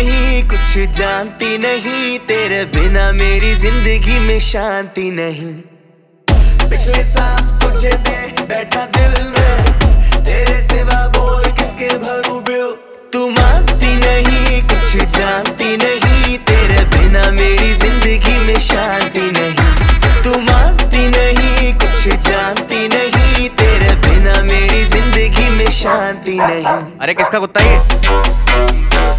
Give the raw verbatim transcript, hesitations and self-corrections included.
नहीं, कुछ जानती नहीं, तेरे बिना मेरी जिंदगी में शांति नहीं। पिछले साल तुझे दे बैठा दिल में, तेरे सिवा बोल किसके भरूं बिल। तू मानती नहीं, कुछ जानती नहीं, तेरे बिना मेरी जिंदगी में शांति नहीं। तू मानती नहीं, कुछ जानती नहीं, तेरे बिना मेरी जिंदगी में शांति नहीं। अरे किसका कुत्ता है ये?